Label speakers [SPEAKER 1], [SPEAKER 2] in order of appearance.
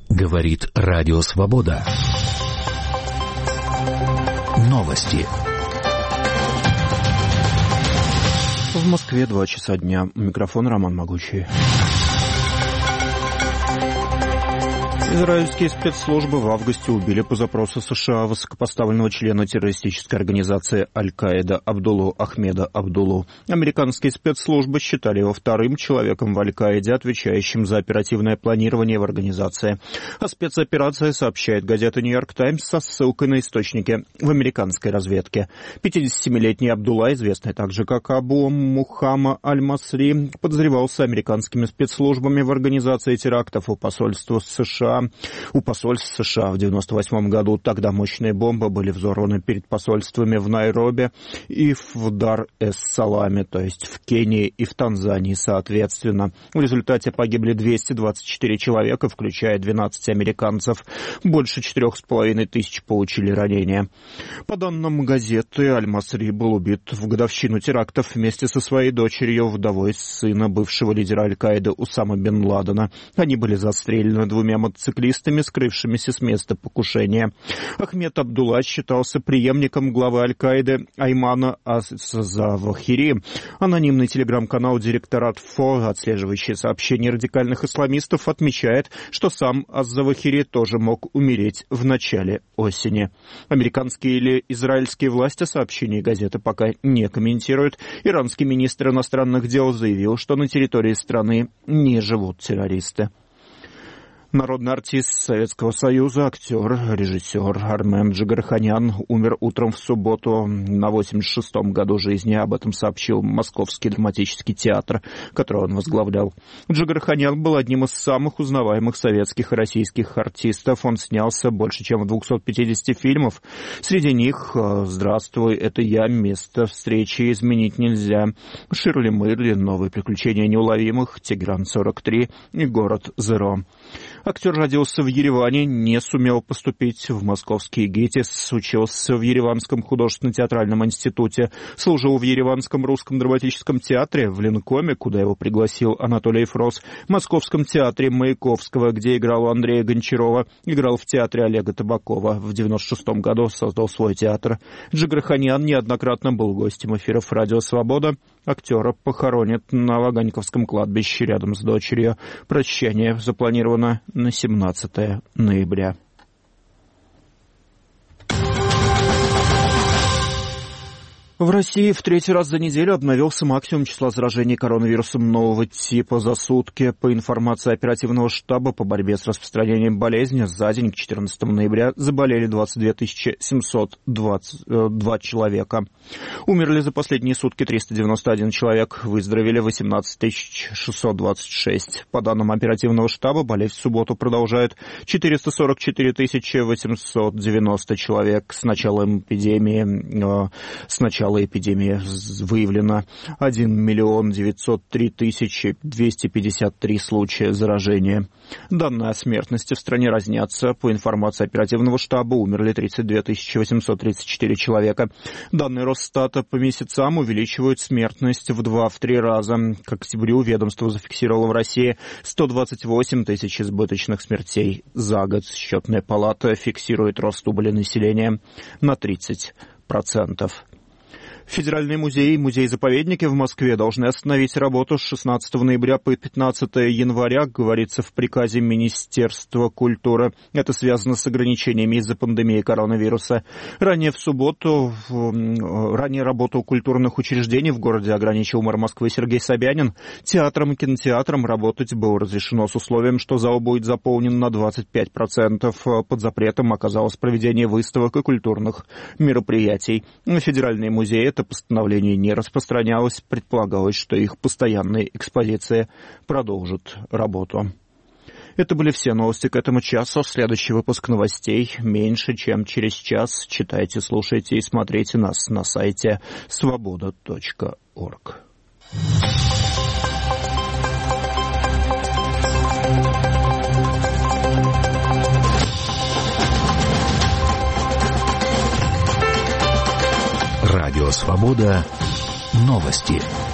[SPEAKER 1] Говорит Радио Свобода. Новости.
[SPEAKER 2] В Москве 2 часа дня. Микрофон Роман Могучий. Израильские спецслужбы в августе убили по запросу США высокопоставленного члена террористической организации Аль-Каида Абдуллу Ахмеда Абдуллу. Американские спецслужбы считали его вторым человеком в Аль-Каиде, отвечающим за оперативное планирование в организации. О спецоперации сообщает газета «Нью-Йорк Таймс» со ссылкой на источники в американской разведке. 57-летний Абдулла, известный также как Абу Мухамма Аль-Масри, подозревался американскими спецслужбами в организации терактов у посольств США в 1998 году. Тогда мощные бомбы были взорваны перед посольствами в Найроби и в Дар-эс-Саламе, то есть в Кении и в Танзании соответственно. В результате погибли 224 человека, включая 12 американцев. Больше 4500 получили ранения. По данным газеты, Аль-Масри был убит в годовщину терактов вместе со своей дочерью, вдовой сына бывшего лидера Аль-Каиды Усама бен Ладена. Они были застрелены двумя мотоциклистами, скрывшимися с места покушения. Ахмед Абдулла считался преемником главы Аль-Каиды Аймана Аз-Завахири. Анонимный телеграм-канал «Директорат ФО», отслеживающий сообщения радикальных исламистов, отмечает, что сам Аз-Завахири тоже мог умереть в начале осени. Американские или израильские власти сообщения газеты пока не комментируют. Иранский министр иностранных дел заявил, что на территории страны не живут террористы. Народный артист Советского Союза, актер, режиссер Армен Джигарханян умер утром в субботу на 86-м году жизни. Об этом сообщил Московский драматический театр, который он возглавлял. Джигарханян был одним из самых узнаваемых советских и российских артистов. Он снялся больше, чем в 250 фильмов. Среди них «Здравствуй, это я», «Место встречи изменить нельзя», «Ширли Мырли», «Новые приключения неуловимых», «Тегран-43» и «Город Зеро». Актер родился в Ереване, не сумел поступить в московский ГИТИС, учился в Ереванском художественно-театральном институте, служил в Ереванском русском драматическом театре, в Ленкоме, куда его пригласил Анатолий Фрос, в Московском театре Маяковского, где играл у Андрея Гончарова, играл в театре Олега Табакова. В 1996 году создал свой театр. Джигарханян неоднократно был гостем эфиров «Радио Свобода». Актера похоронят на Ваганьковском кладбище рядом с дочерью. Прощание запланировано на 17 ноября. В России в третий раз за неделю обновился максимум числа заражений коронавирусом нового типа за сутки. По информации оперативного штаба по борьбе с распространением болезни, за день к 14 ноября заболели 22 722 человека. Умерли за последние сутки 391 человек, выздоровели 18 626. По данным оперативного штаба, болеть в субботу продолжают 444 890 человек. С начала эпидемии выявлено 1 903 253 случая заражения. Данные о смертности в стране разнятся. По информации оперативного штаба, умерли 32 834 человека. Данные Росстата по месяцам увеличивают смертность в 2-3 раза. К октябрю ведомство зафиксировало в России 128 тысяч избыточных смертей за год. Счетная палата фиксирует рост убыли населения на 30%. Федеральные музеи и музеи-заповедники в Москве должны остановить работу с 16 ноября по 15 января, говорится в приказе Министерства культуры. Это связано с ограничениями из-за пандемии коронавируса. Ранее работу культурных учреждений в городе ограничил мэр Москвы Сергей Собянин. Театрам и кинотеатрам работать было разрешено с условием, что зал будет заполнен на 25%. Под запретом оказалось проведение выставок и культурных мероприятий. Федеральные музеи это постановление не распространялось. Предполагалось, что их постоянные экспозиции продолжат работу. Это были все новости к этому часу. Следующий выпуск новостей меньше, чем через час. Читайте, слушайте и смотрите нас на сайте svoboda.org.
[SPEAKER 1] Радио Свобода. Новости.